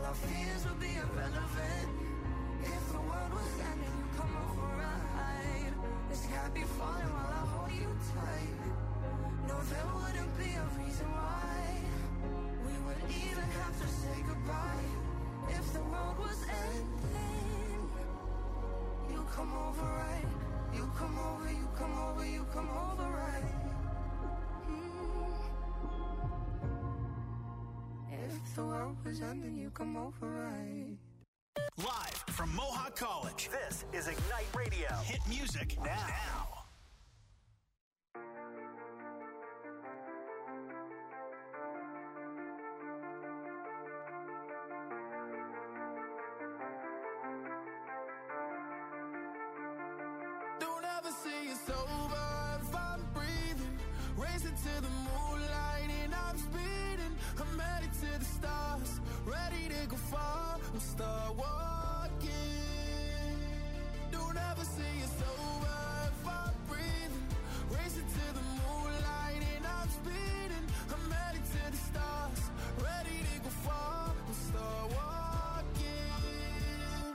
our fears would be irrelevant. If the world was ending, you come over right. The sky be falling while I hold you tight. No, there wouldn't be a reason why we would even have to say goodbye. If the world was ending, you come over right. You come over, you come over, you come over right. If the world was ending, you come over right. Live from Mohawk College, this is Ignite Radio. Hit music now. Don't ever say it's over if I'm breathing. Racing to the moonlight and I'm speeding. I'm headed to the stars, ready to go far. I'll start walking. Don't ever say it's over if I'm breathing. Racing to the moonlight and I'm speeding. I'm headed to the stars, ready to go far. I'll start walking.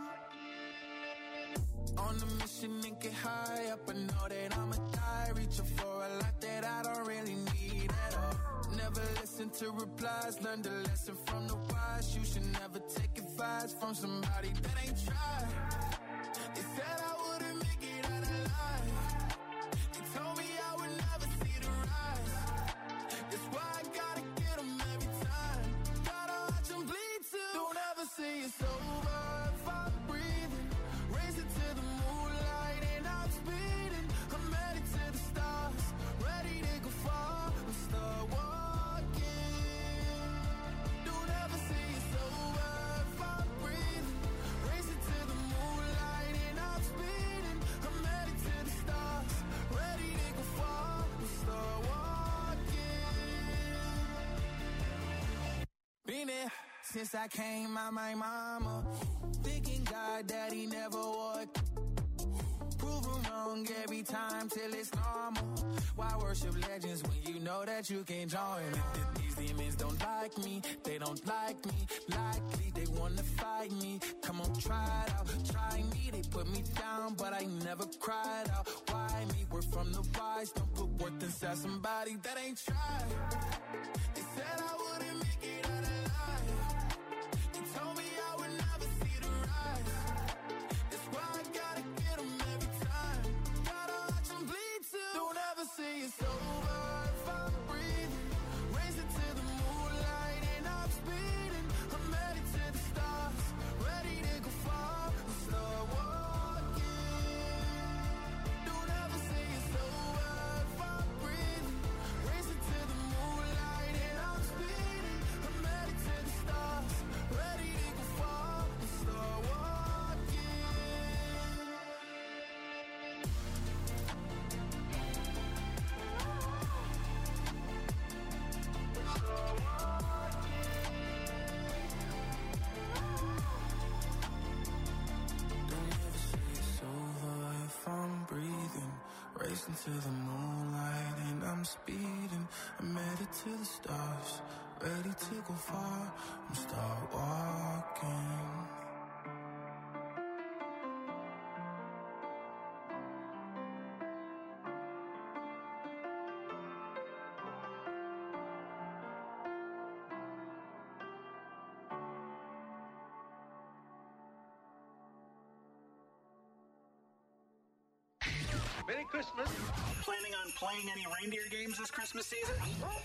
On a mission and get high up, I know that I'ma die. Reaching for a lot that I don't really need at all. Never listen to replies, learn the lesson from the wise. You should never take advice from somebody that ain't tried. They said I wouldn't make it out alive. They told me I would never see the rise. That's why I gotta get them every time. Gotta watch them bleed too. Don't ever say it's over if I'm breathing. Racing to the moonlight and I'm speeding. I'm headed to the stars, ready to go far. I'll start walking. Don't ever say it's over if I'm breathing. Racing to the moonlight and I'm speeding. I'm headed to the stars, ready to go far. I'll start walking. Been there since I came out my mama. Thinking God that he never would. Prove him wrong every time till it's normal. Why worship legends when you know that you can't join? These demons don't like me, they don't like me. Likely they wanna fight me. Come on, try it out, try me. They put me down, but I never cried out. Why me? We're from the wise. Don't put worth inside somebody that ain't tried. They said I wouldn't make it out alive. They told me I would never see the rise. That's why I gotta get them every time. Gotta watch them bleed too. Don't ever say it's over if I'm breathing. Racing to the moonlight and I'm speeding. I'm headed to the stars, ready to go far. I'll start walking. Don't ever say it's over if I'm breathing. Racing to the moonlight and I'm speeding. I'm headed to the stars, ready to go far. I'll start walking. Don't ever say it's over if I'm breathing. Racing to the moonlight and I'm speeding. I'm headed to the stars, ready to go far. I'm start walking. Merry Christmas. Planning on playing any reindeer games this Christmas season?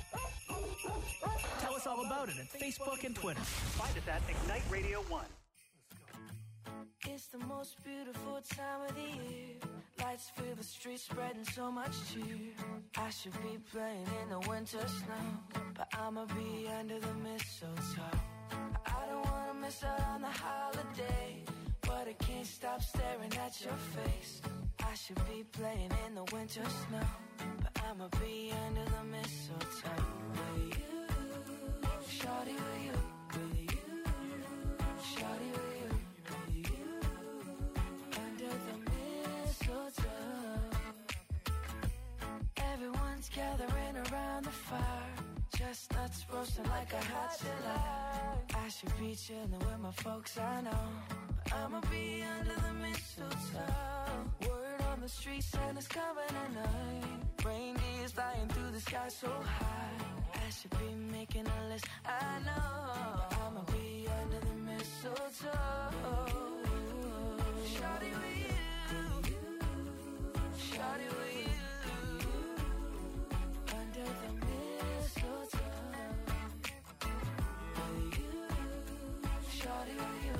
Tell us all about it at Facebook and Twitter. Find us at Ignite Radio 1. It's the most beautiful time of the year. Lights fill the streets, spreading so much cheer. I should be playing in the winter snow, but I'ma be under the mistletoe. I don't wanna miss out on the holiday, but I can't stop staring at your face. I should be playing in the winter snow, but I'ma be under the mistletoe. With you, shawty, with you, with you, shawty, with you, with you, under the mistletoe. Everyone's gathering around the fire, chestnuts roasting like a hot July. I should be chilling with my folks, I know, but I'ma be under the mistletoe. Word on the street, Santa's coming tonight. Reindeer's flying through the sky so high. I should be making a list, I know, but I'ma be under the mistletoe. Shawty with you, shawty with you. Under the mistletoe, with you, shawty with you,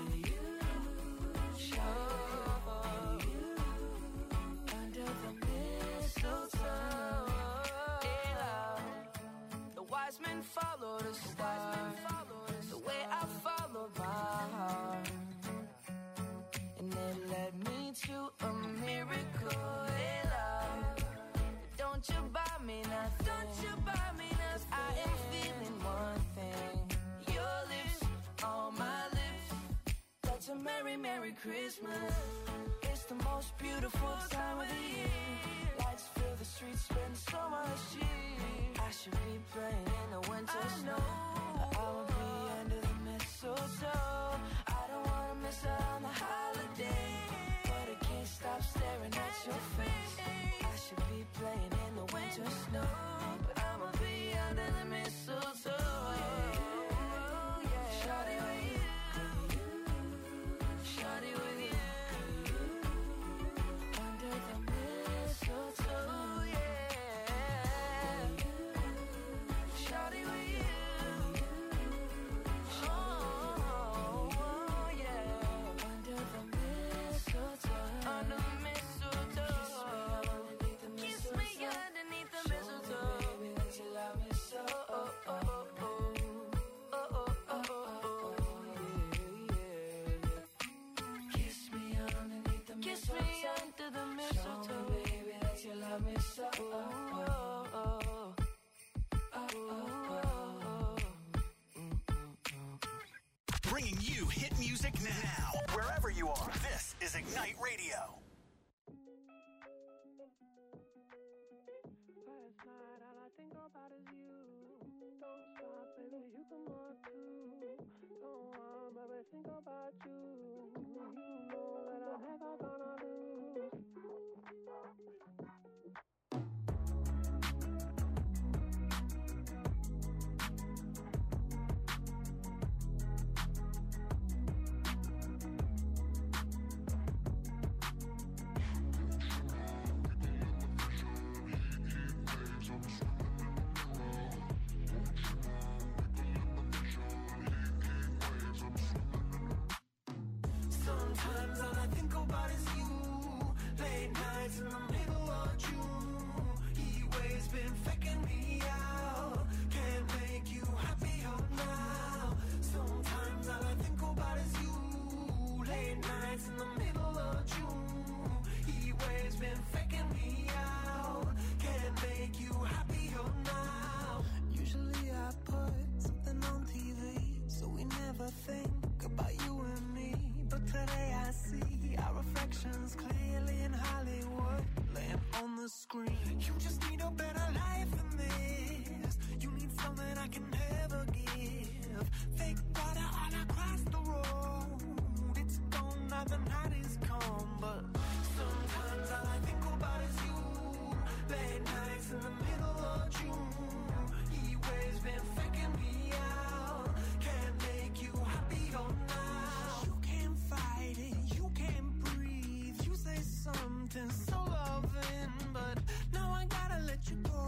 shawty, under the mistletoe. Yeah. The wise men follow the star, the way I follow my heart, and it led me to a miracle. Hey, love, don't you buy me nothing, don't you buy me nothing. I am feeling one thing, your lips on my lips. That's a merry, merry Christmas. It's the most beautiful time of the year. Lights fill the streets, spend so much cheer. I should be playing in the winter snow, but I'll be under the mistletoe. I don't wanna miss out on the holiday, but I can't stop staring at your face. I should be playing in the winter snow, but I'ma be under the mistletoe. Shawty with you, shawty with you, under the mistletoe, yeah. Shawty with you, oh yeah, under the mistletoe, under the mistletoe. Kiss me underneath the mistletoe, baby, that you love me so. Oh, oh, oh, oh. Oh, oh, oh, oh, oh, yeah. Kiss me underneath the mistletoe. Kiss me under the mistletoe. Show me, baby, that you love me so. Oh, oh, oh, oh, oh, Bringing you hit music now. Wherever you are, this is Ignite Radio. Last night, all I think about is you. Don't stop, baby, you can walk too. Don't want, baby, think about you. You know that I'm never gonna lose. Sometimes all I think about is you. Late nights in the middle of June. Heat waves been faking me out. Can't make you happier now. Sometimes all I think about is you. Late nights in the middle of June. Heat waves been faking me out. Can't make you happier now. Usually I put something on TV, so we never think about you and me. But today I see our reflections clearly in Hollywood, laying on the screen. You just need a better life than this. You need something I can never give. Fake water all across the road. It's gone now, the night is come. But sometimes all I think about is you. Late nights in the middle of June. Heat waves been faking me out. Can't make you happier now. You can't fight it, you can't breathe. You say something so loving, but now I gotta let you go.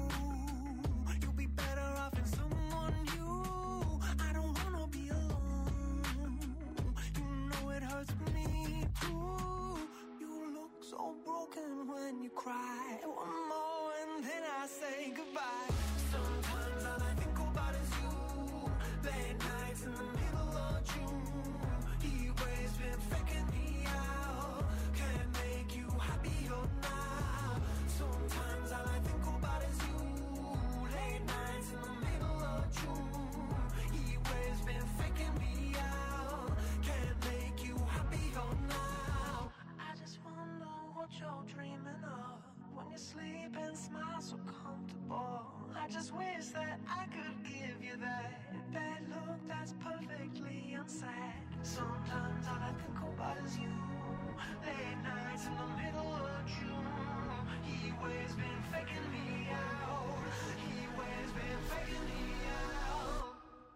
You'll be better off in someone new. I don't wanna be alone. You know it hurts me too. You look so broken when you cry. One more and then I say goodbye. Sometimes all I think about is you. Late nights in the middle of June. Heat waves been faking me out. Can't make you happier now. Sometimes all I think about is you. Late nights in the middle of June. Heat waves been faking me out. Can't make you happier now. I just wonder what you're dreaming of when you sleep and smile so comfortable. I just wish that I could give you that look that's perfect. nights in the middle of June. Heat waves been faking me out. Heat waves been faking me out.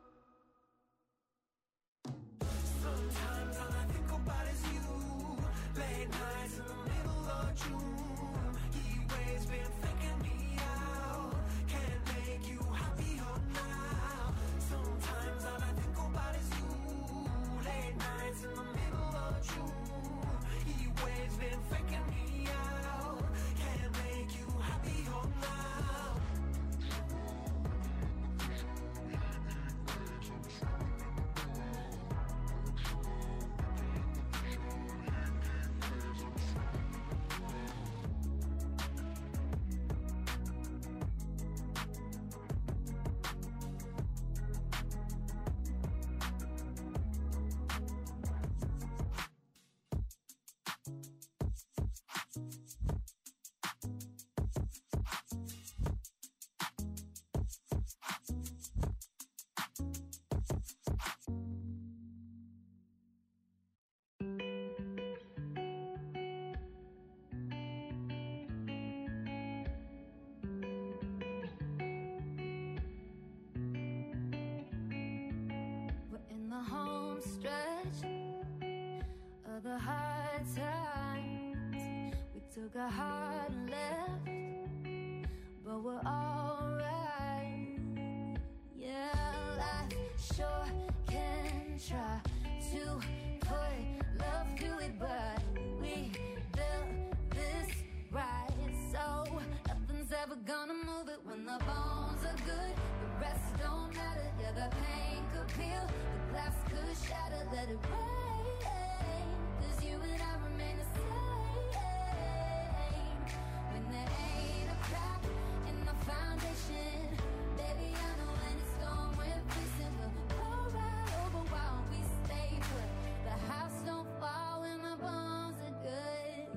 Sometimes all I think about is you. Late nights in the middle of June. Heat waves been faking me out. Can't make you happier now. Sometimes all I think about is you. Late nights in the middle of June. Heat waves been faking me out. Can't make you happier now. We're in the home stretch of the hard times. We took a hard left, but we're alright. Yeah, life sure can try to put love to it, but we built this right, so nothing's ever gonna move it. When the bones are good, the rest don't matter. Yeah, the pain could peel, the glass could shatter. Let it rain, 'cause you and I remain the same. When there ain't a crack in the foundation, baby, I know when it's gone, we're facing. We'll go right over while we stay put. The house don't fall when the bones are good.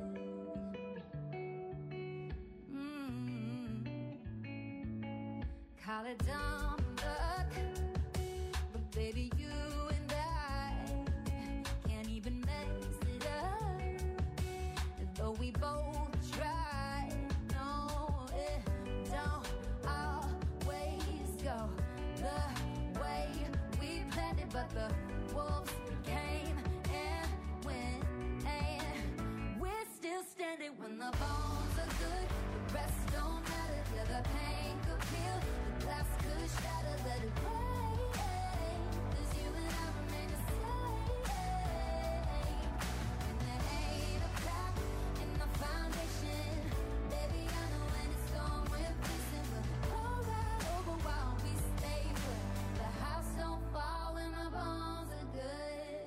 Call it dumb luck, but baby, you and I can't even mess it up. Though we both try, no, it don't always go the way we planned it. But the wolves came and went, and we're still standing. When the bones are good, the rest don't matter. Yeah, the pain could peel, the glass could shatter. Let it rain, 'cause you and I remain the same. When there ain't a crack in the foundation, baby, I know when it's gone, we're facing. We'll go right over while we stay put. The house don't fall when the bones are good.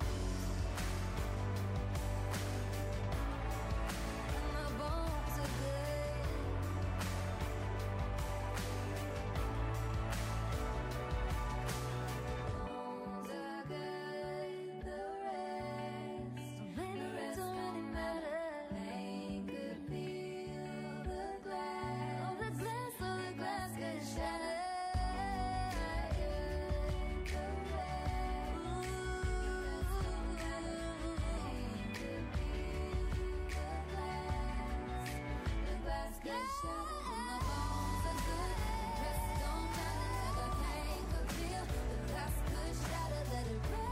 When the bones are good. Bones are good, the rest don't really matter. Pain could peel the glass, oh, the glass could shatter. The glass could shatter. When the bones are good, the rest don't matter. The pain could peel, the glass could shatter. Let it rain.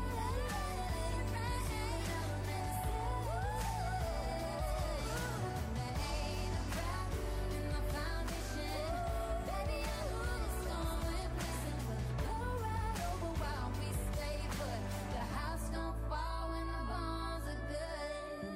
There ain't a crack in the foundation, baby, I know when it's gone, we're facing. We'll go right over while we stay put. The house don't fall when the bones are good.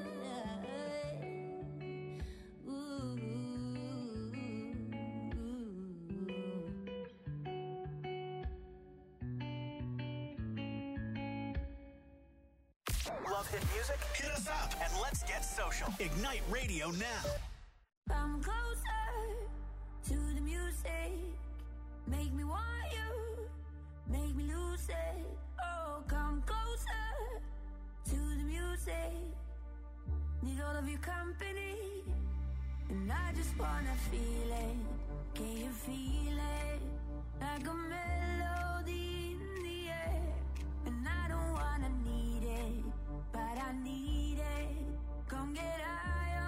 Love hit music? Hit us up and let's get social. Ignite Radio now. Come closer to the music. Make me want you. Make me lose it. Oh, come closer to the music. Need all of your company. And I just wanna feel it. Can you feel it? Like a melody in the air. And I don't wanna need it, but I need it. Come get high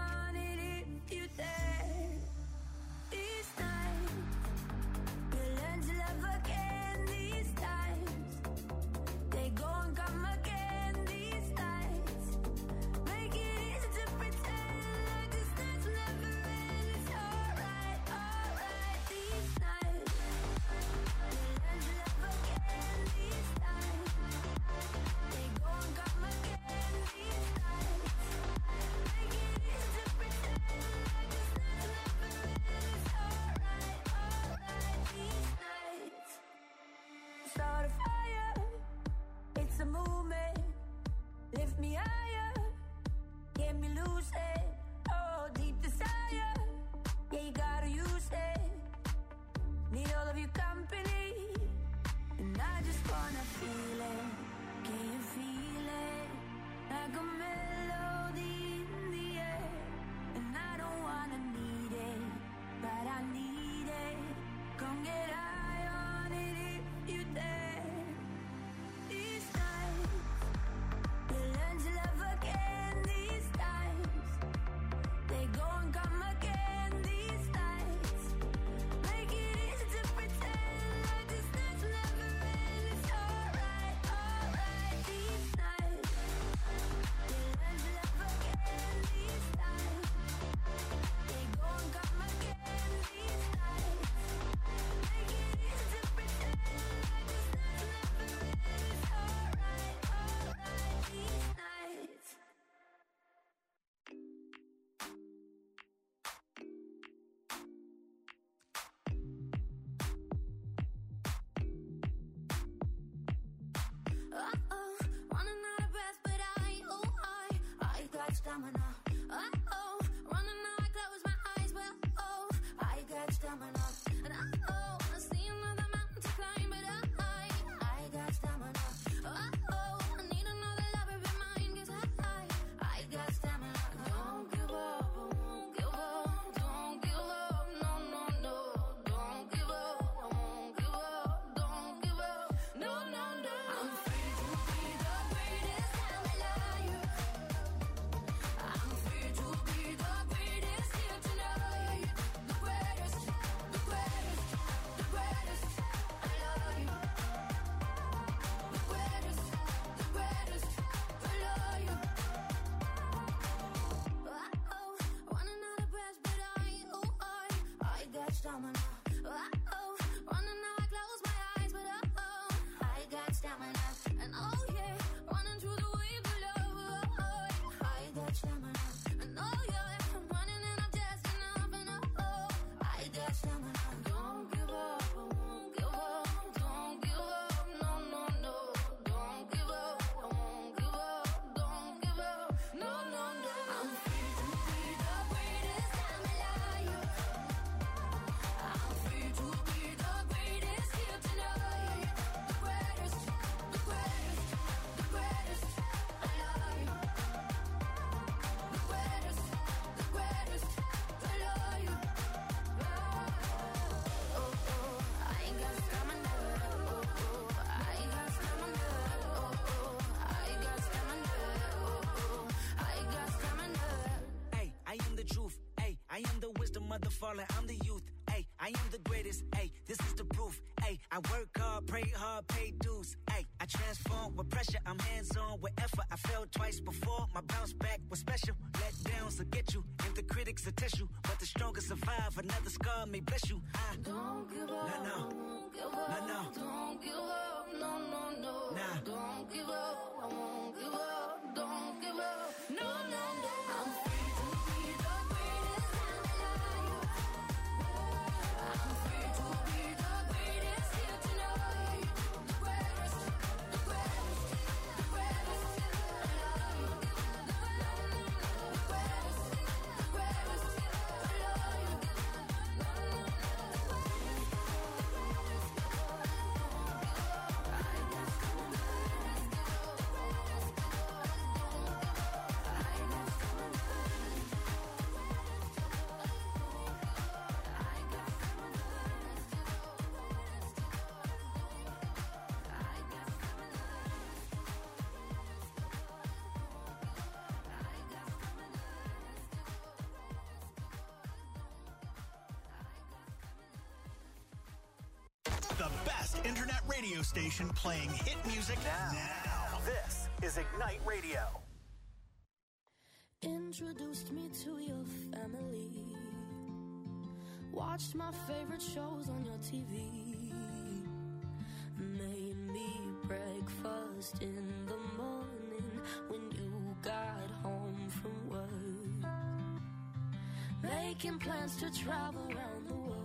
got stamina. Oh, running now, I close my eyes, but oh, I got stamina. And oh, I see another mountain to climb, but I got stamina. Oh, I need another lover of mine, 'cause I got stamina. Don't give up, won't give up, don't give up, no, no, no. Don't give up, won't give up, don't give up, no, no, no. I'm free to be the greatest Jambalaya. I'm free to be the greatest here tonight. The greatest, the greatest, the greatest. I love you. The greatest, the greatest. I love you. Oh, running out of breath, but I got stamina. Oh, running now, I close my eyes, but I got stamina. And oh yeah, running through the wave of love. I got stamina. And oh yeah, I'm running and I'm just enough. And I got stamina. Don't give up, won't give up, don't give up, no, no, no. Don't give up, won't give up, don't give up, no, no, no. I'm free to be the greatest Jambalaya. I'm free to be the greatest here tonight. The greatest, the greatest, the greatest. I love you. The greatest, the greatest. I love you. Oh, I ain't got stamina. Oh, I ain't got stamina. Oh, I got stamina. Oh, I got stamina. Hey, I am the truth. Hey, I am the wisdom of the fallen. I'm the youth. Hey, I am the greatest. Hey, this is the proof. Hey, I work hard, pray hard, pay dues. Hey, I transform with pressure. I'm hands-on with effort. I failed twice before. My bounce back was special. Let downs will get you, and the critics will test you. But the strongest survive. Another scar may bless you. Don't give up, No. won't give up, No. don't give up, no, no, no. Nah. Don't give up, I won't give up, don't give up, no, no, no. I'm free to be the greatest Jambalaya. I'm free to be the greatest here tonight. The greatest, the greatest, the greatest. I love you. The greatest, the greatest. I love you. The best internet radio station playing hit music now. This is Ignite Radio. Introduced me to your family. Watched my favorite shows on your TV. Made me breakfast in the morning when you got home from work. Making plans to travel around the world.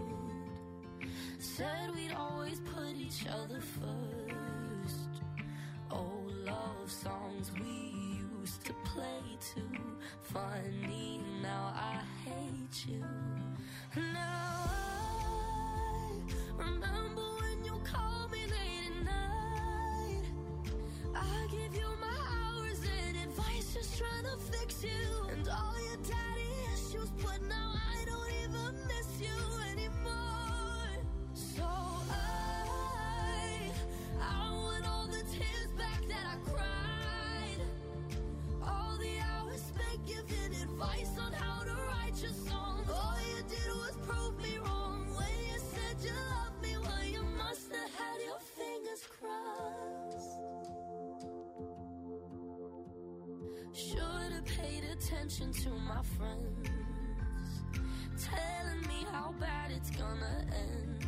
Said we'd always put each other first. Old love songs we used to play too. Funny, now I hate you. Now I remember when you called me late at night. I give you my hours and advice, just trying to fix you. And all your daddy issues, but now I don't even miss you anymore. So I want all the tears back that I cried. All the hours spent giving advice on how to write your songs. All you did was prove me wrong when you said you loved me. Well, you must have had your fingers crossed. Should have paid attention to my friends, telling me how bad it's gonna end.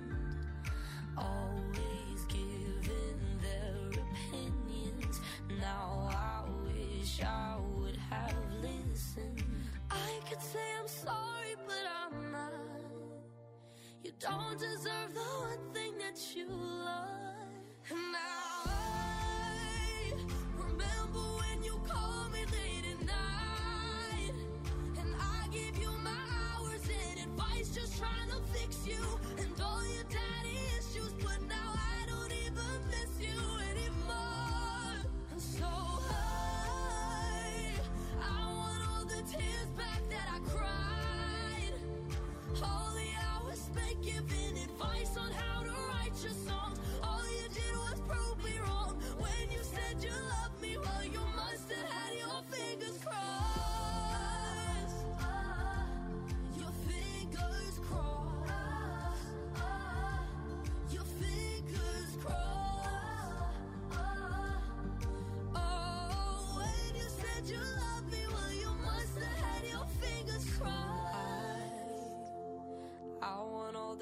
Always giving their opinions. Now I wish I would have listened. I could say I'm sorry, but I'm not. You don't deserve the one thing that you love. And now I remember when you called me late at night.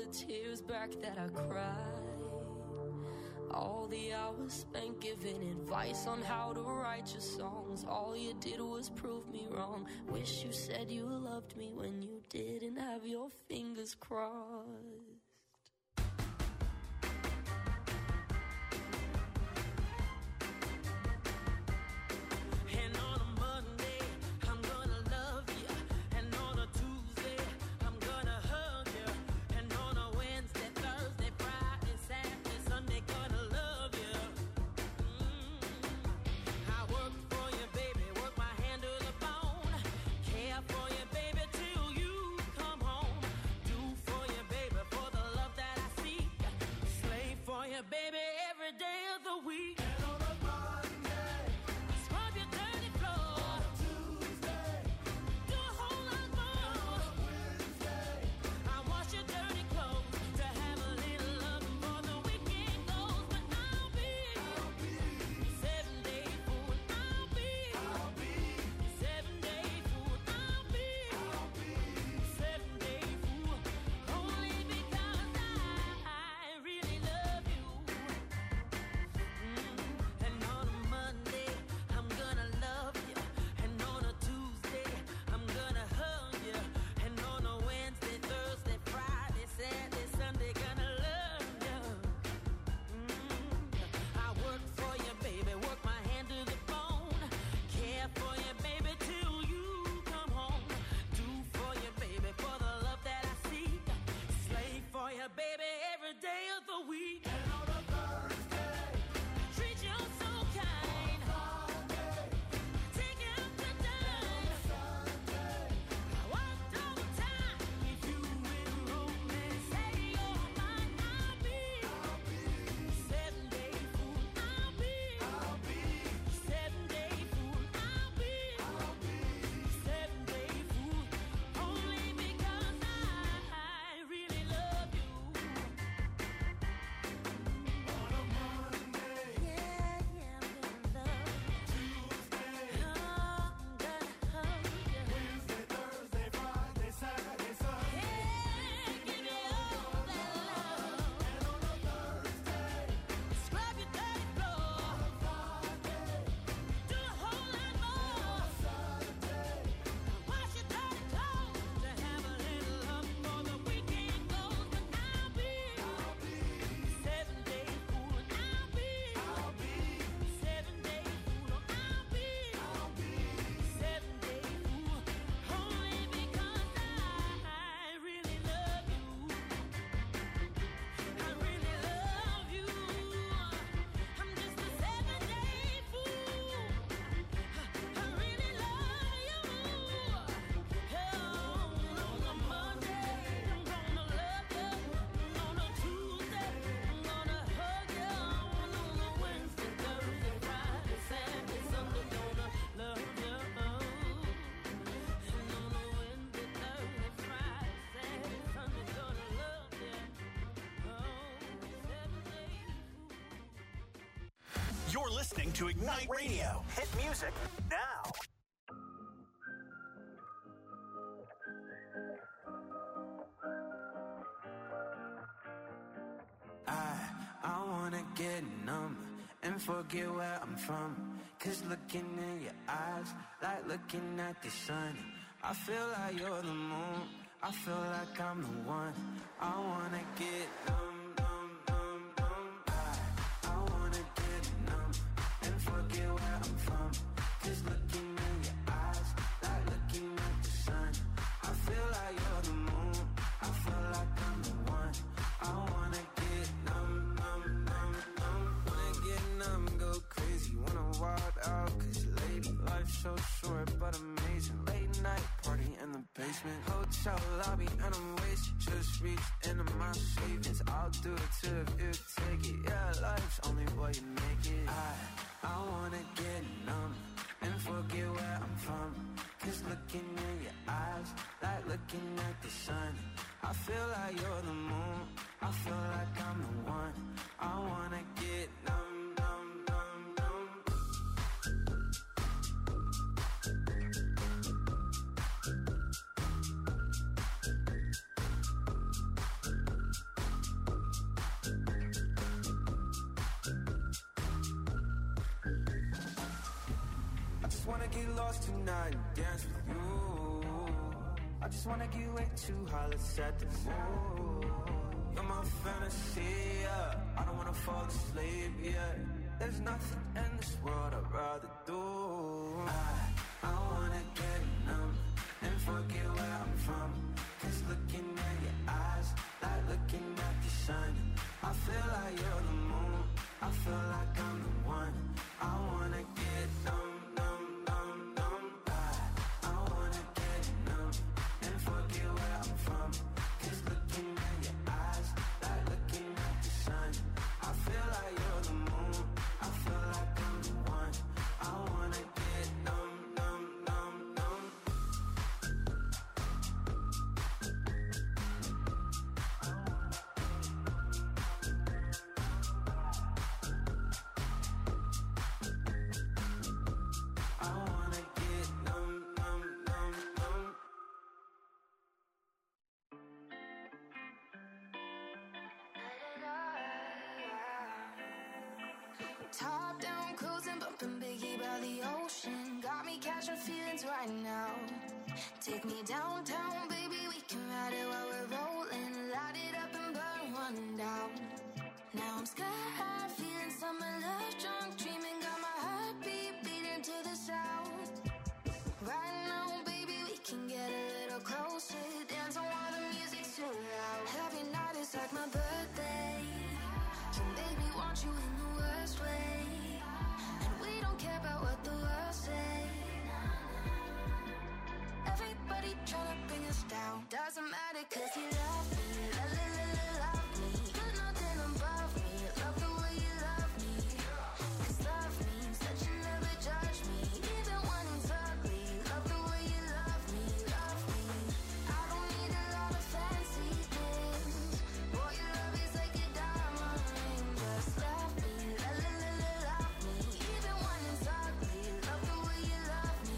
the tears back that I cried, all the hours spent giving advice on how to write your songs. All you did was prove me wrong. Wish you said you loved me when you didn't have your fingers crossed. You're listening to Ignite Radio. Hit music now. I wanna get numb and forget where I'm from. 'Cause looking in your eyes, like looking at the sun. I feel like you're the moon, I feel like I'm the one. I wanna get numb. Forget where I'm from, 'cause looking in your eyes, like looking at the sun. I feel like you're the moon, I feel like I'm the one. I wanna get numb, numb, numb, numb. Wanna get numb, go crazy, wanna wild out. 'Cause lady, life's so short but amazing. Late night party in the basement, hotel lobby and I'm wasted. Just reached into my savings, I'll do it too if you take it. Yeah, life's only what you make it. I wanna get numb and forget where I'm from. 'Cause looking in your eyes, like looking at the sun. I feel like you're the moon, I feel like I'm the one. I wanna get numb, numb, numb, numb. just wanna get lost tonight and dance with you. I just wanna get way too high, let's set the mood. You're my fantasy, yeah. I don't wanna fall asleep, yeah. There's nothing in this world I'd rather do. I wanna get numb and forget where I'm from. Cause looking at your eyes, like looking at the sun. I feel like you're the moon, I feel like I'm the one. I wanna get numb, numb, numb, numb. I wanna get numb and forget where I'm from. Cause looking at your eyes, like looking at the sun. I feel like you're the moon, I feel like I'm the one. I wanna get numb, numb, numb, numb. I wanna get numb, numb, numb, numb. Top down, cruising, bumping Biggie by the ocean. Got me catching feelings right now. Take me downtown, baby, we can ride it while we're rolling. Light it up and burn one down. Now I'm sky high, feeling summer love, drunk, dreaming. Got my heartbeat beating to the sound. Right now, baby, we can get a little closer. Dance on while the music's too loud. Every night is like my birthday. Can baby want you in the worst way. And we don't care about what the world say. Everybody tryna bring us down. Doesn't matter cause you love me. Love me. Put nothing above me. Love the way you love me. Cause love means that you never judge me. Even when it's ugly. Love the way you love me. Love me. I don't need a lot of fancy things. Boy, your love is like a diamond ring. Just love me. Love me. Even when it's ugly. Love the way you love me.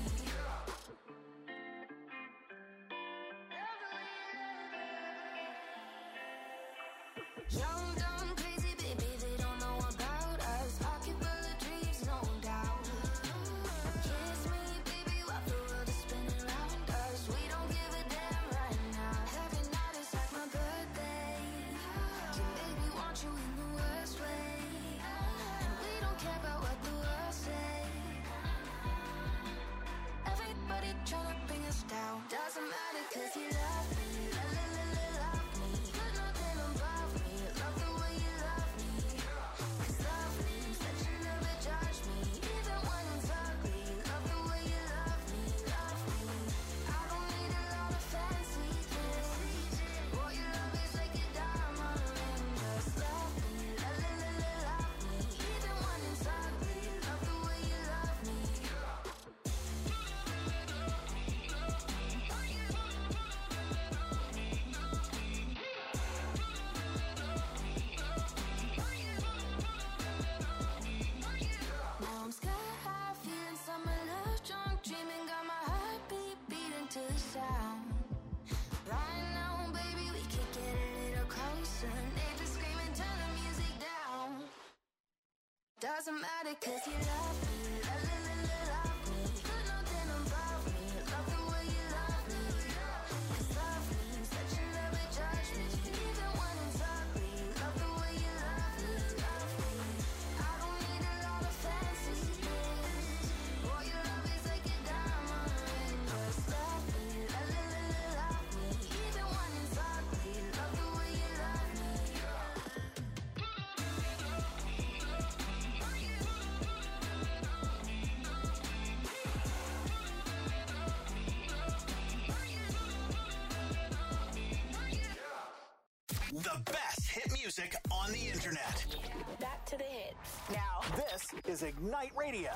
Young, dumb, crazy, baby, they don't know about us. Pocket full of dreams, no doubt. Kiss me, baby, while the world is spinning around us. We don't give a damn right now. Every night is like my birthday. Can baby want you in the worst way. And we don't care about what the world say. Everybody tryna bring us down. Doesn't matter cause you love me. Love me. Put nothing above me. Love the way you love me. Cause love means that you never judge me. Even when it's ugly. Love the way you love me. Love me. I don't need a lot of fancy things. Boy, your love is like a diamond ring. Just love me. Love me. Even when it's ugly. Love the way you love me. Now I'm sky high, feeling summer love, drunk, dreaming. Got my heartbeat beating to the sound. Right now, baby, we could get a little closer. Neighbors screaming, turn the music down. Doesn't matter cause you love me. Love me. Put nothing above me. Love the way you love me. Cause love means that you never judge me. Even when it's ugly. Love the way you love me. Love me. I don't need a lot of fancy things. Boy, your love is like a diamond ring. Just love me. Love me. Even when it's ugly. Love the way you love me. The best hit music on the internet. Back to the hits. Now, This is Ignite Radio.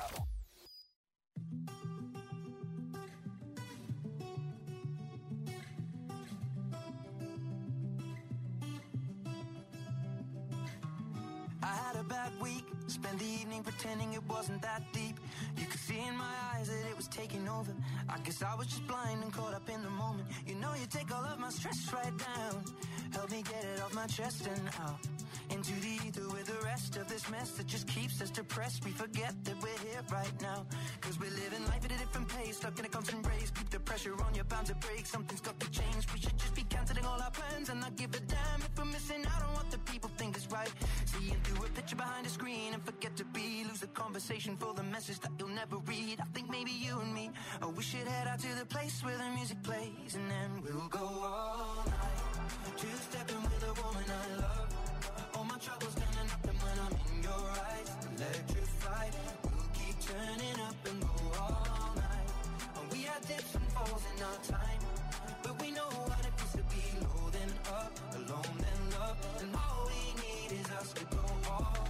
I had a bad week, spent the evening pretending it wasn't that deep. You could see in my eyes that it was taking over. I guess I was just blind and caught up in the moment. You know you take all of my stress right down. Help me get it off my chest and out into the ether with the rest. rest of this mess that just keeps us depressed. We forget that we're here right now, cause we're living life at a different pace, stuck in a constant race. Keep the pressure on, you're bound to break. Something's got to change. We should just be cancelling all our plans and not give a damn if we're missing out on what the people think is right. Seeing through a picture behind a screen and forget to be. Lose the conversation for the message that you'll never read. I think maybe you and me, oh, we should head out to the place where the music plays, and then we'll go all night, two-stepping with a woman I love. All my troubles standing up, and when I'm in your eyes, electrified. We'll keep turning up and go all night. And we had dips and falls in our time, but we know what it feels to be low then up, alone then love. And all we need is us to go all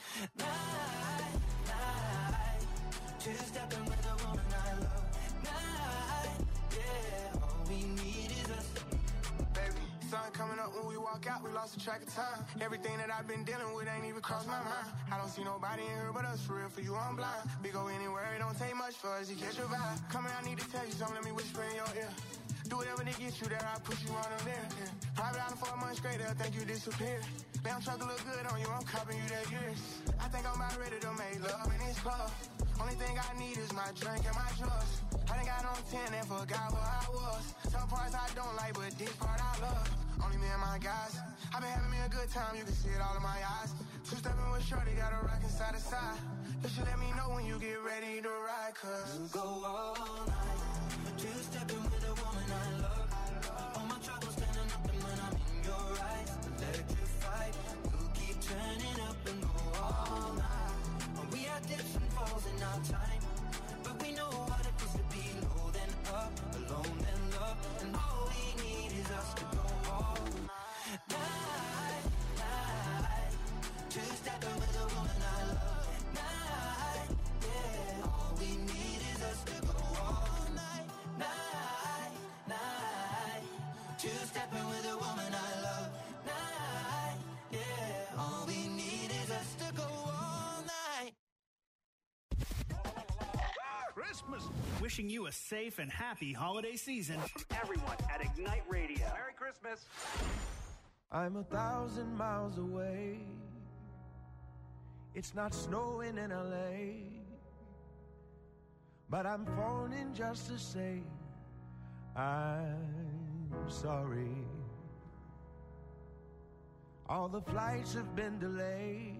night, night. Two-stepping with a woman I love. Night, yeah. All we need is us. Baby, sun coming up when we walk out, we lost the track of time. Everything that I've been dealing with ain't even crossed my mind. I don't see nobody in here but us, for real, for you I'm blind. We go anywhere, it don't take much for us to catch your vibe. Come here, I need to tell you something, let me whisper in your ear. Do whatever to get you there, I push you on them there. Yeah. Private island for a month straight, they'll think you disappeared. Damn truck look good on you, I'm copping you that years. I think I'm about ready to make love in this club. Only thing I need is my drink and my drugs. I done got on 10 and forgot where I was. Some parts I don't like, but this part I love. Only me and my guys. I've been having me a good time, you can see it all in my eyes. Two-stepping with shorty, got a rockin' side to side. You should let me know when you get ready to ride, cause we'll go all night, two-stepping with a woman I love. All my troubles standing up, and when I'm in your eyes, electrified. We'll keep turning up and go all night. And we had dips and falls in our time, but we know what it feels to be low then up, alone then love. And all we need is us to go all night, night. Two-stepping with a woman I love. Night, yeah. All we need is us to go all night, night, night. Two-stepping with a woman I love. Night, yeah. All we need is us to go all night. Christmas. Wishing you a safe and happy holiday season. Everyone at Ignite Radio. Merry Christmas. I'm 1,000 miles away. It's not snowing in LA, but I'm phoning just to say I'm sorry. All the flights have been delayed.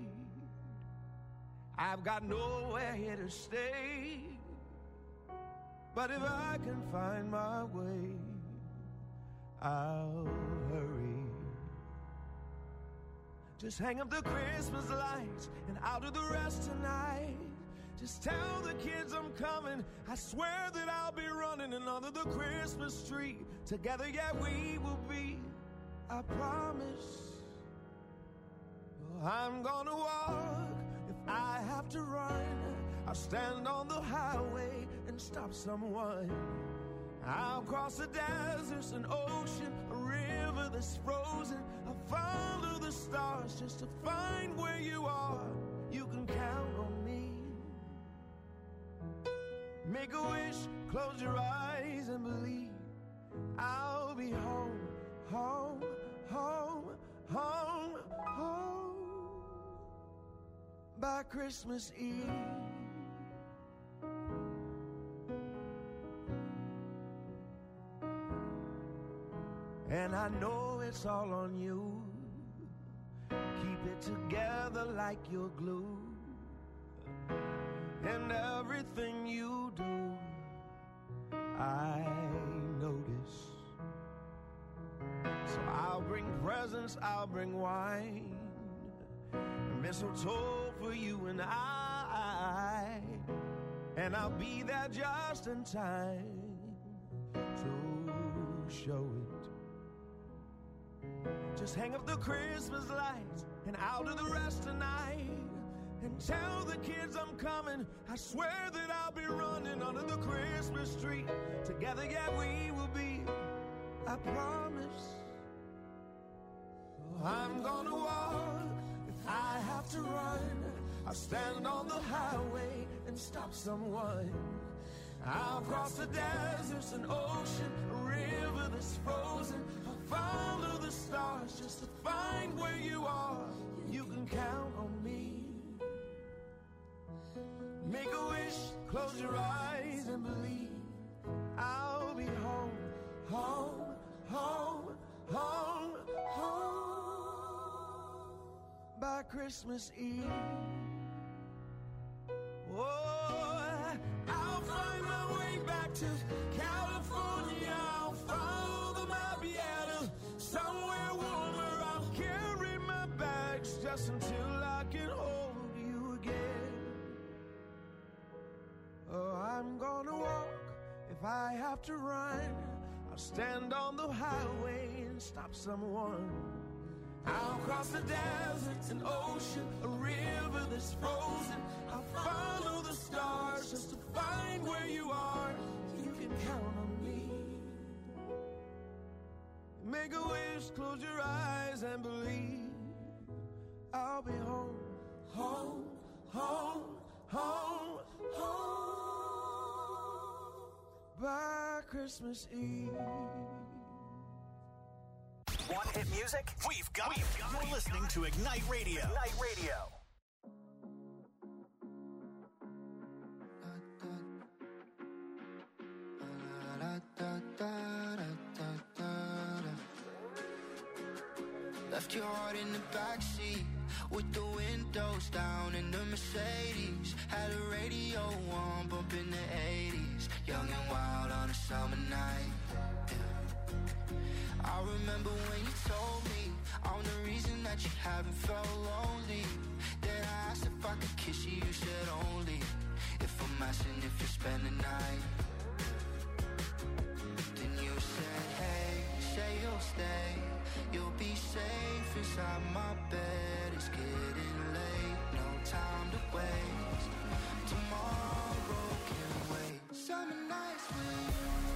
I've got nowhere here to stay. But if I can find my way, I'll hurry. Just hang up the Christmas lights and I'll do the rest tonight. Just tell the kids I'm coming. I swear that I'll be running under the Christmas tree. Together, yeah, we will be. I promise. I'm gonna walk if I have to run. I'll stand on the highway and stop someone. I'll cross the deserts, an ocean, a river that's frozen. I'll follow the stars just to find where you are. You can count on me. Make a wish, close your eyes and believe. I'll be home, home, home, home, home by Christmas Eve. And I know it's all on you. Keep it together like you're glue. And everything you do, I notice. So I'll bring presents, I'll bring wine, mistletoe for you and I. And I'll be there just in time to show it. Just hang up the Christmas lights and I'll do the rest tonight. And tell the kids I'm coming. I swear that I'll be running under the Christmas tree. Together, yeah, we will be. I promise. I'm gonna walk if I have to run. I'll stand on the highway and stop someone. I'll cross the deserts, an ocean, a river that's frozen. I'll follow the stars just to find where you are. you can count on me. Make a wish, close your eyes and believe I'll be home, home, home, home, home by Christmas Eve. Oh, I'll find my way back to California. I'll follow the Mabiata somewhere warmer. I'll carry my bags just until I can hold you again. Oh, I'm gonna walk if I have to run. I'll stand on the highway and stop someone. I'll cross the deserts, an ocean, a river that's frozen. I'll follow the stars just to find where you are. You can count on me. Make a wish, close your eyes and believe I'll be home, home, home, home, home by Christmas Eve. Want hit music? We've got it. You're listening to Ignite Radio. Ignite Radio. Left your heart in the backseat with the windows down in the Mercedes. Had a radio on, bumping the 80s. Young and wild on a summer night. I remember when you told me I'm the reason that you haven't felt lonely. Then I asked if I could kiss you, you said only if I'm asking if you spend the night. Then you said, hey, say you'll stay. You'll be safe inside my bed. It's getting late, no time to waste. Tomorrow can wait. Summer nights with you.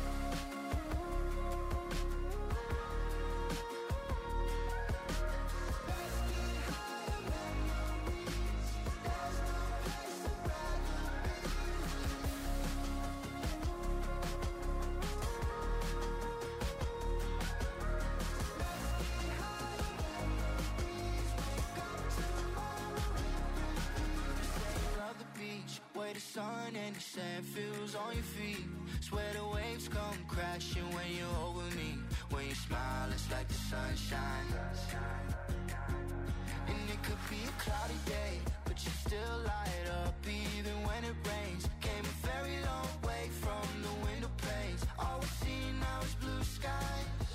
The sun and the sand feels on your feet. Swear the waves come crashing when you're over me. When you smile, it's like the sunshine. And it could be a cloudy day, but you still light up even when it rains. Came a very long way from the window panes. All we see now is blue skies.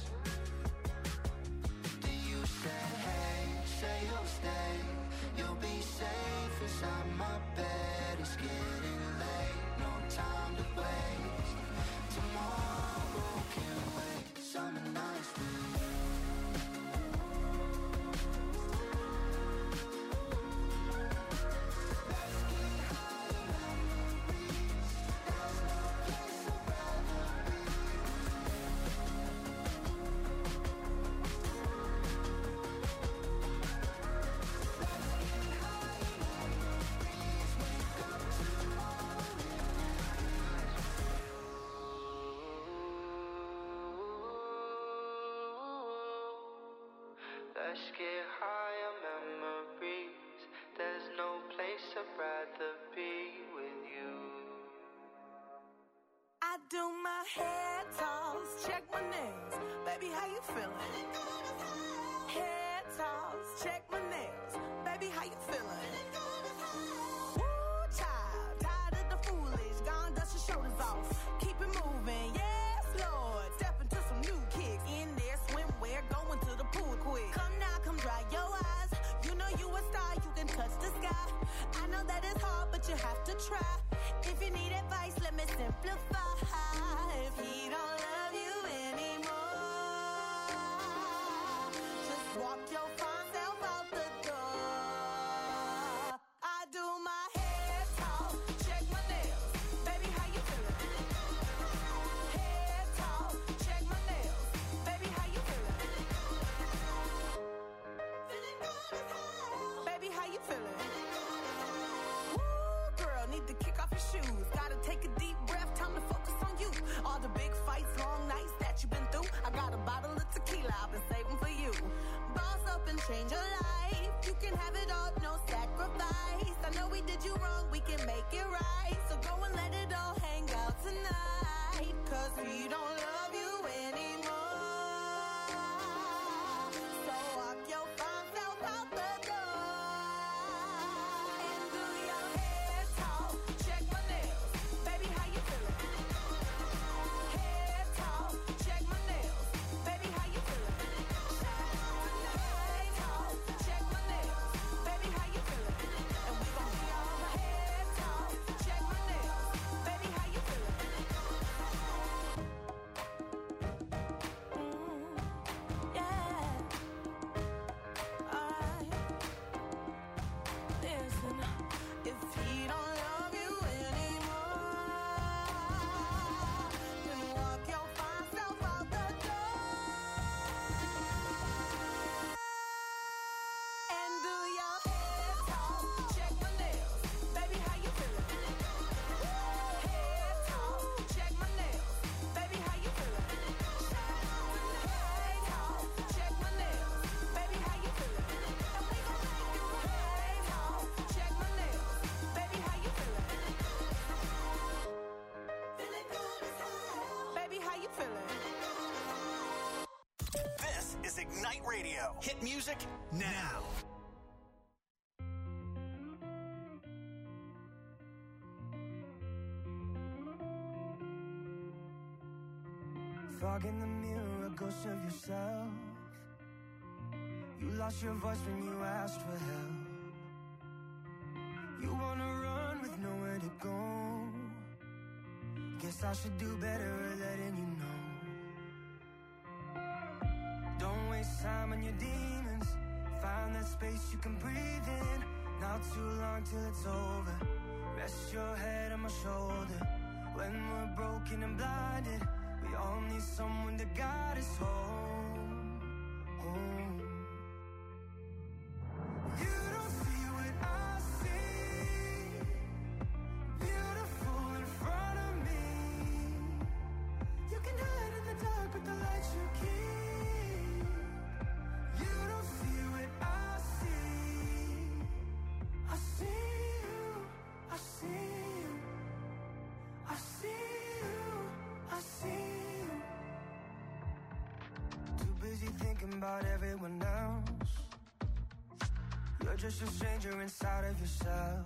Then you said, hey, say you'll stay. You'll be safe inside my bed. It's getting late, no time to waste. Tomorrow can wait. Summer nights with you. Let's get higher memories. There's no place I'd rather be. Let's get higher memories. There's no place I'd rather be with you. I do my hair toss, check my nails. Baby, how you feeling? Hair toss, check my nails. Baby, how you feeling? Woo, child, tired of the foolish. Gone, dust your shoulders off. Keep it moving, yes, Lord. Step into some new kicks. In there, swimwear, going to the pool quick. Come now, come dry your eyes. You know you a star, you can touch the sky. I know that it's hard, but you have to try. If you need advice, let me simplify. If he don't love you anymore, just walk your fine self out the door. I do my hair talk, check my nails. Baby, how you feeling? Hair talk, check my nails. Baby, how you feeling? Feeling good as hell. Baby, how you feeling? Woo, girl, need to kick off your shoes. Gotta take a deep breath, time to focus on you. All the big fights, long nights that you've been through. I got a bottle of tequila I've been saving for you. Boss up and change your life. You can have it all, no sacrifice. I know we did you wrong, we can make it right. So go and let it all hang out tonight. Cause we don't love you anymore. So walk your fine self out the door. And do your hair talk, check my nails. Baby, how you feeling? Hair talk, check my nails. Baby, how you feeling? Hair talk, check my nails. Baby, how you feeling? And we gon' be all hair talk, check my nails. Baby, how you feeling? Yeah. Alright. Listen, if he don't love you anymore, then walk your fine self out the door. And do your hair talk, check my nails. Baby, how you feeling? Hair talk, check my nails. Baby, how you feeling? Hair talk, check my nails. Baby, how you feeling? And we gon' make you hair talk, check my nails. Baby, how you feeling? Feeling good as hell. Baby, how you feeling? This is Ignite Radio. Hit music now. Fog in the mirror, a ghost of yourself. You lost your voice when you asked for help. You wanna run with nowhere to go. Guess I should do better at letting you know. Don't waste time on your demons. Find that space you can breathe in. Not too long till it's over. Rest your head on my shoulder. When we're broken and blinded, we all need someone to guide us home. Home. You don't see what I see. Beautiful in front of me. You can hide in the dark, but the light you keep. You don't see what I see. I see you. I see you. I see you. I see you. Too busy thinking about everyone else. You're just a stranger inside of yourself.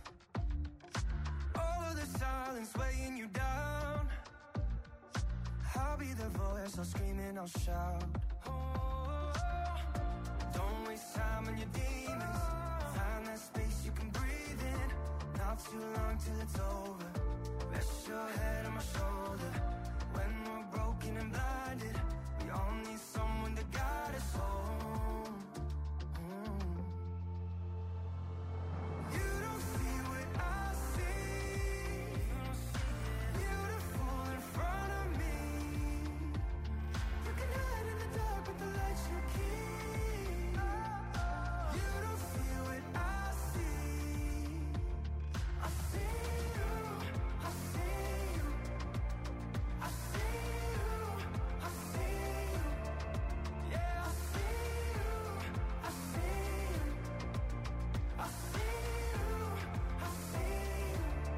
All of the silence weighing you down. I'll be the voice, I'll scream and I'll shout. Oh, don't waste time on your demons. Find that space you can breathe in. Not too long till it's over. Rest your head on my shoulder. When we're broken and blinded, we all need someone to guide us home. You don't see what I see. Beautiful in front of me. You can hide in the dark, but the light you keep. You don't see what I see. I see you. I see you. I see you. I see you. Yeah, I see you. I see you. I see you. I see you.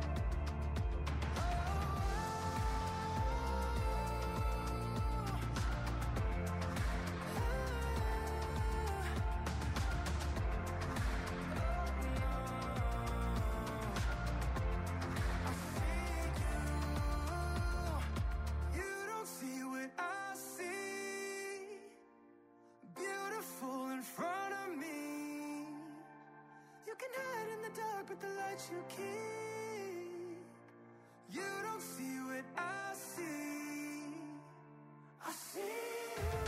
You don't see what I see. Beautiful in front of me. You can hide in the dark, but the light you keep. You don't see what I see. I see you.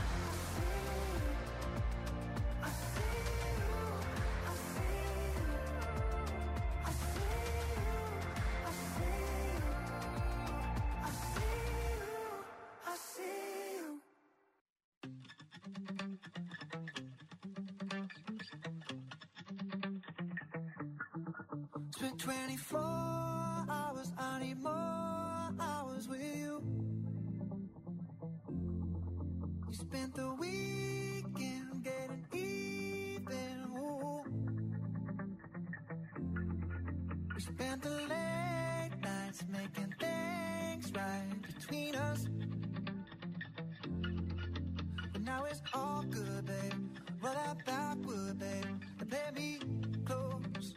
I see you. I see you. I see you. I see you. I see you. I see you. Spent 24 hours, I need more hours with you. You spent the weekend getting even. Ooh. chance, making things right between us. But now it's all good, babe. Roll that backward, babe, and play me close.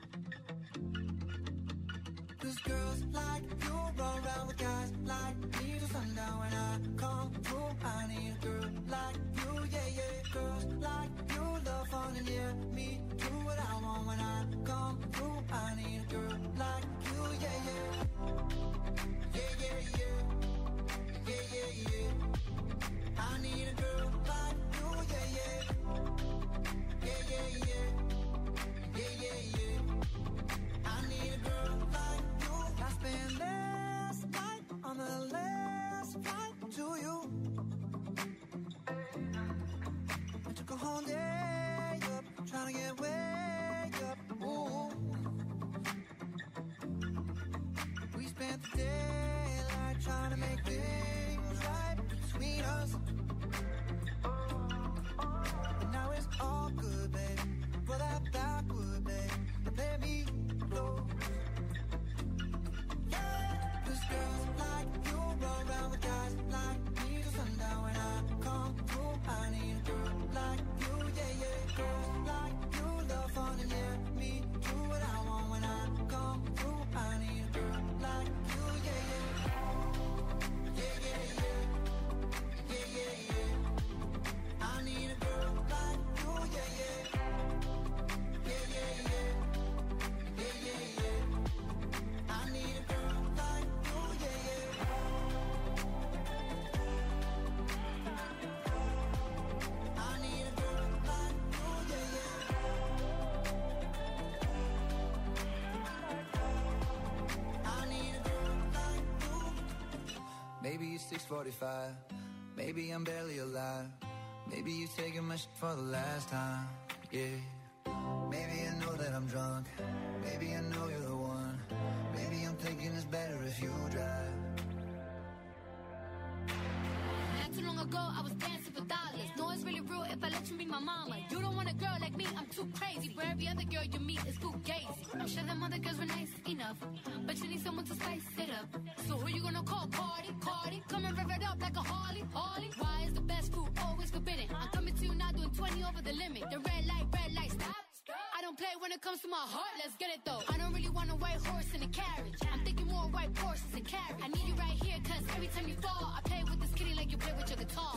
'Cause girls like you run around with guys like me till sundown. When I come through, I need a girl like you, yeah, yeah. Girls like you love fun and yeah, me do what I want. When I come through, I need a girl like you, yeah, yeah. Yeah, yeah, yeah. Yeah, yeah, yeah. I need a girl like you, yeah, yeah. Yeah, yeah, yeah. Yeah, yeah, yeah. I need a girl like you. I spent last night on the last flight to you. I took a whole day up, trying to get way up. Ooh. We spent the daylight trying to make things right between us. But now it's all good, babe. Roll that backward, babe, and play me close. Yeah, 'cause girls like you run around with guys like me till sundown. When I come through, I need a girl like you, yeah, yeah. Girls like you love fun and yeah, me do what I want. When I come through, I need a girl like you, yeah, yeah. Yeah, yeah, yeah. Yeah, yeah, yeah. I need a girl like you, yeah, yeah. Yeah, yeah, yeah. Yeah, yeah, yeah. I need a girl like you, yeah, yeah. I need a girl like you, yeah, yeah. I need a girl like you. Maybe it's 6:45. Maybe I'm barely alive. Maybe you're taking my shit for the last time. Yeah. Maybe I know that I'm drunk. Maybe I know you're the one. Maybe I'm thinking it's better if you drive. Not too long ago, I was dancing for dollars. No, it's really real if I let you be my mama. You don't want a girl like me, I'm too crazy. Where every other girl you meet is fugazi. I'm sure them other girls were nice enough, but you need someone to spice it up. So who you gonna call? Cardi, Cardi. Come and rev it up like a Harley, Harley. Why is the best food always forbidden? I'm coming to you now doing 20 over the limit. The red light, stop. I don't play when it comes to my heart, let's get it though. I don't really want a white horse in a carriage. I'm thinking more white horses and carriage. I need you right here, cause every time you fall, I play with this kitty like you play with your guitar.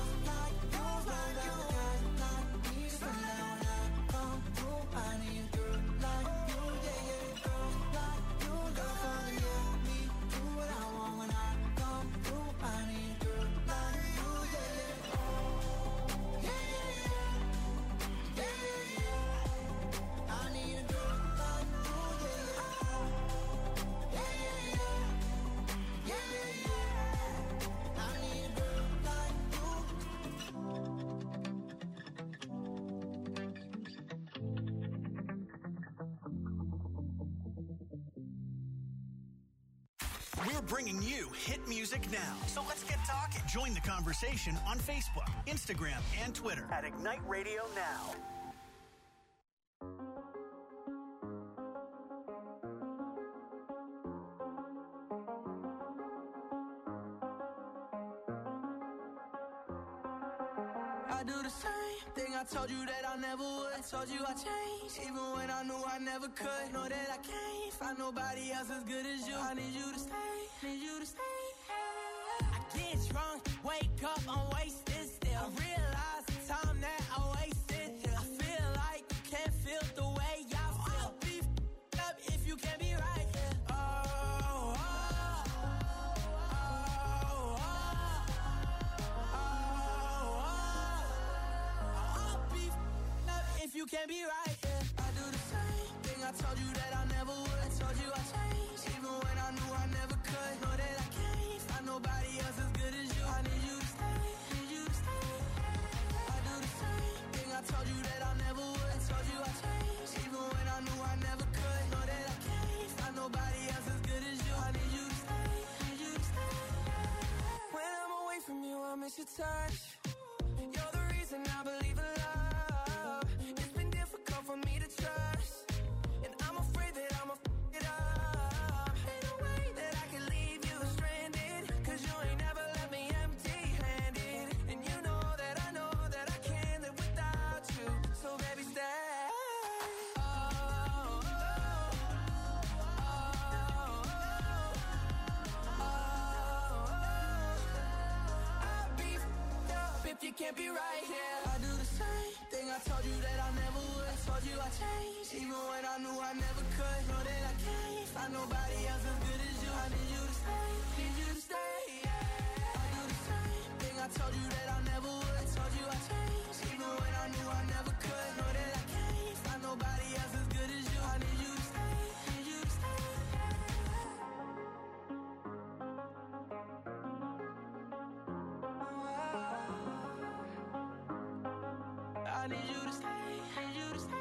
I need a girl like you, yeah, yeah. Girls like you love fun and yeah, me do what I want. When I come through, I need a girl like you, yeah, yeah. Yeah, yeah, yeah. Yeah, yeah, yeah. I need a girl like you, yeah, yeah. Yeah, yeah, yeah. Yeah, yeah, yeah. I need a girl like you. We're bringing you hit music now. So let's get talking. Join the conversation on Facebook, Instagram, and Twitter at Ignite Radio Now. I do the same thing I told you that I never would. I told you I changed, even when I knew I never could. Know that I can't find nobody else as good as you. I need you to stay, need you to stay. I get drunk, wake up, I'm wasted still. I realize the time that I wasted. I feel like you can't feel the way I feel. I'll be f***ed up if you can't be right here. If you can't be right, yeah. I do the same thing I told you that I never would. I told you I changed, even when I knew I never could. Know that I can't find nobody else as good as you. I need you to stay, need you to stay. I do the same thing I told you that I never would. I told you I changed, even when I knew I never could. Know that I can't find nobody else as good as you. I need you to stay, need you to stay. When I'm away from you, I miss your touch. You're the reason I believe in love. It's been difficult for me to trust, and I'm afraid that I'ma f*** it up. Ain't no way that I can if you can't be right here. I do the same thing I told you that I never would. I told you I changed, even when I knew I never could. Know that I can't find nobody else as good as you. I need you to stay, need you to stay, yeah. I do the same thing I told you that I never would. I told you I changed, even when I knew I never could. Know that I can't find nobody else as good as you. I need you to stay, need you to stay, I need you to stay, need you to stay.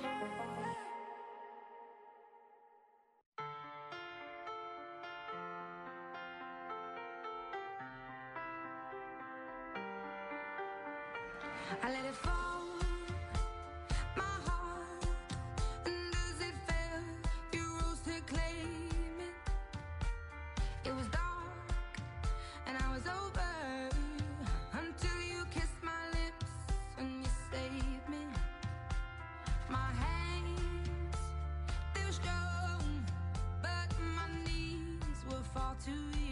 I let it fall, my heart, and as it fell, you rose to claim it. It was dark, and I was over, until you kissed my lips and you saved me. My hands, they were strong, but my knees were far too weak.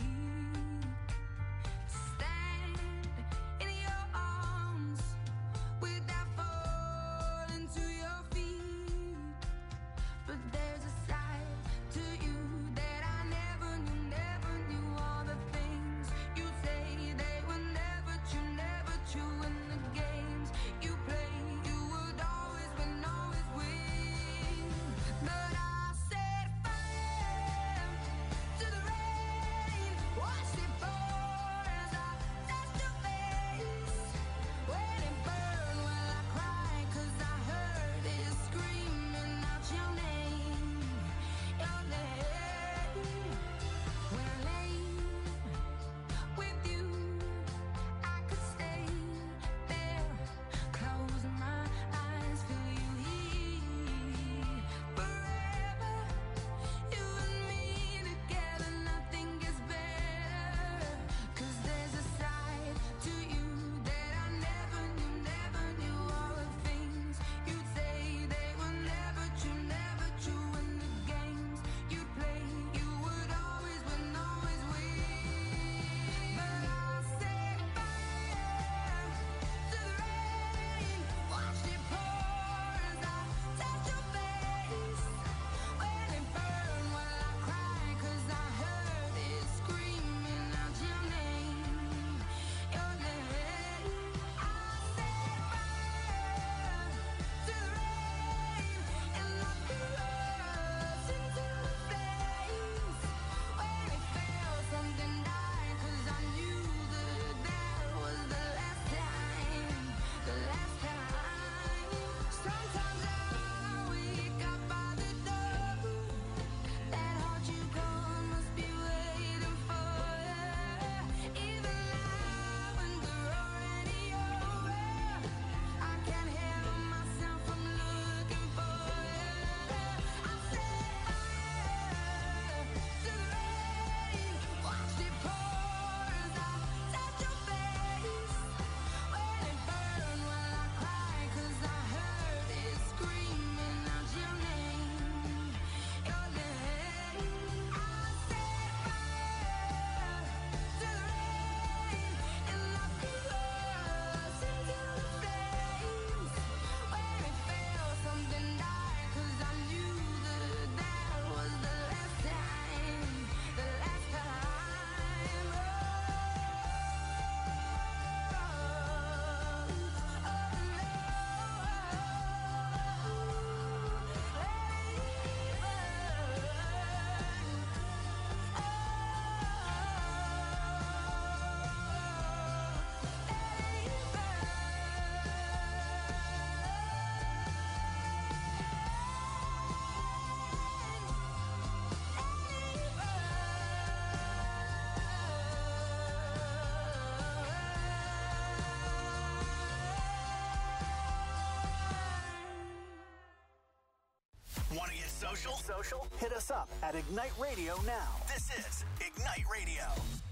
Want to get social? Hit us up at Ignite Radio now. This is Ignite Radio.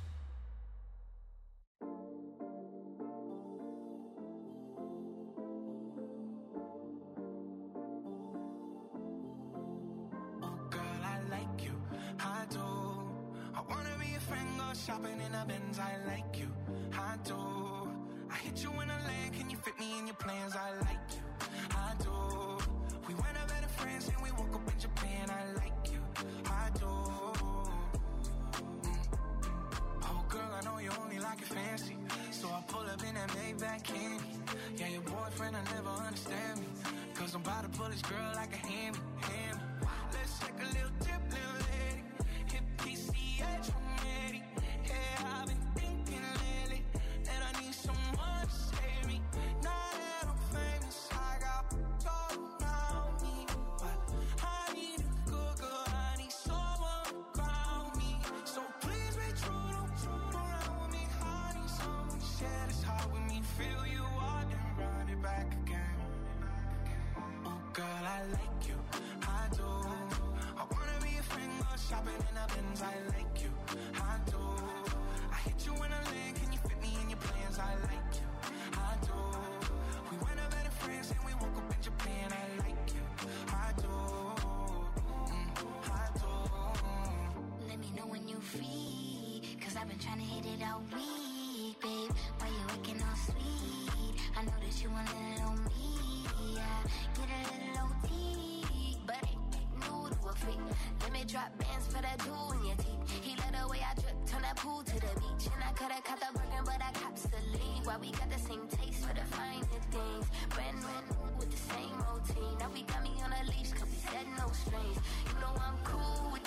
Girl, I like you, I do. I wanna be a friend, go shopping in a Benz. I like you, I do. I hit you in a land, can you fit me in your plans? I like you, I do. We went out better friends and we woke up in Japan. I like you, I do. Oh girl, I know you only like it fancy, so I pull up in that Maybach candy. Yeah, your boyfriend will never understand me, cause I'm about to pull this girl like a hammy. Let's take a little dip, little lady. Hit PCH, I'm ready. Yeah, I've been thinking lately that I need someone to save me. Now that I'm famous, I got all around me, but I need a good girl, I need someone to ground me. So please be true, don't fool around with me. I need someone to share this heart with me. Feel you out and run it back again. Oh girl, I like you, I do. I wanna be a friend, go shopping in a Benz. I like you, I do. I hit you in a lane, can you fit me in your plans? I like you, I do. We went out better friends and we woke up in Japan. I like you, I do. I do. Let me know when you free, cause I've been trying to hit it all week, babe. Why you acting all sweet? I know that you want a little on me, yeah. Get a little OT, but ain't new to a freak. Let me drop bands for that jewel in your teeth. He let the way I drip, turn that pool to the beach. And I coulda caught the burger, but I cops the lead. Why we got the same taste for the finer things. Brand new with the same routine. Now we got me on a leash, cause we said no strings. You know I'm cool with